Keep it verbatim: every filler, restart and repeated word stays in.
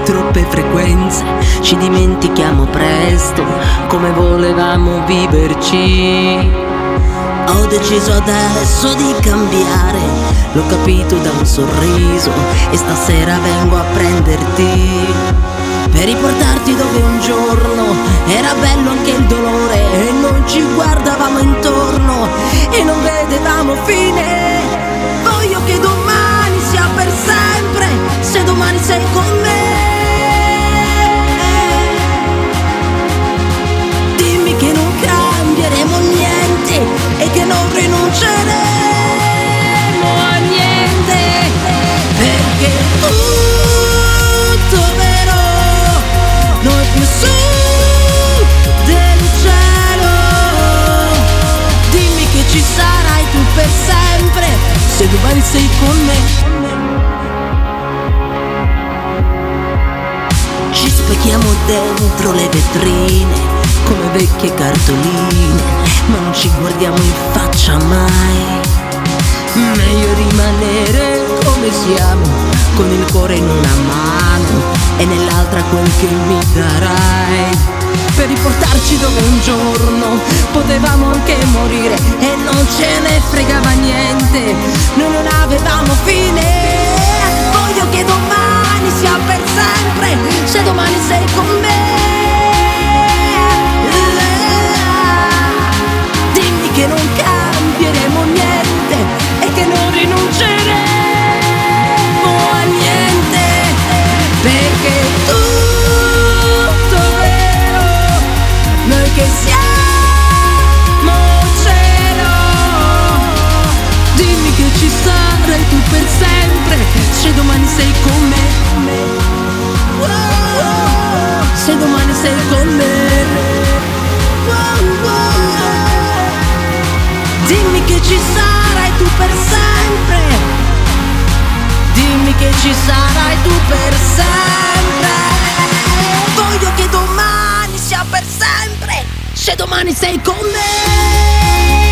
troppe frequenze, ci dimentichiamo presto come volevamo viverci. Ho deciso adesso di cambiare, l'ho capito da un sorriso e stasera vengo a prenderti per riportarti dove un giorno era bello anche il dolore e non ci guardavamo intorno e non vedevamo fine. Voglio che domani sia per sempre, se domani sei con me. Dimmi che non cambieremo niente e che non rinunceremo a niente, perché tutto vero non è più su del cielo. Dimmi che ci sarai tu per sempre, se domani sei con me. Ci specchiamo dentro le vetrine come vecchie cartoline, ma non ci guardiamo in faccia mai. Meglio rimanere come siamo, con il cuore in una mano e nell'altra quel che mi darai, per riportarci dove un giorno potevamo anche morire e non ce ne fregava niente, noi non avevamo fine. Voglio che domani sia per sempre, se domani sei con me. Dimmi che non cambieremo niente e che non rinunceremo a niente, perché tutto vero, noi che siamo cielo. Dimmi che ci sarai tu per sempre, se domani sei con me. Se domani sei con me. Dimmi che ci sarai tu per sempre. Dimmi che ci sarai tu per sempre. Voglio che domani sia per sempre, se domani sei con me.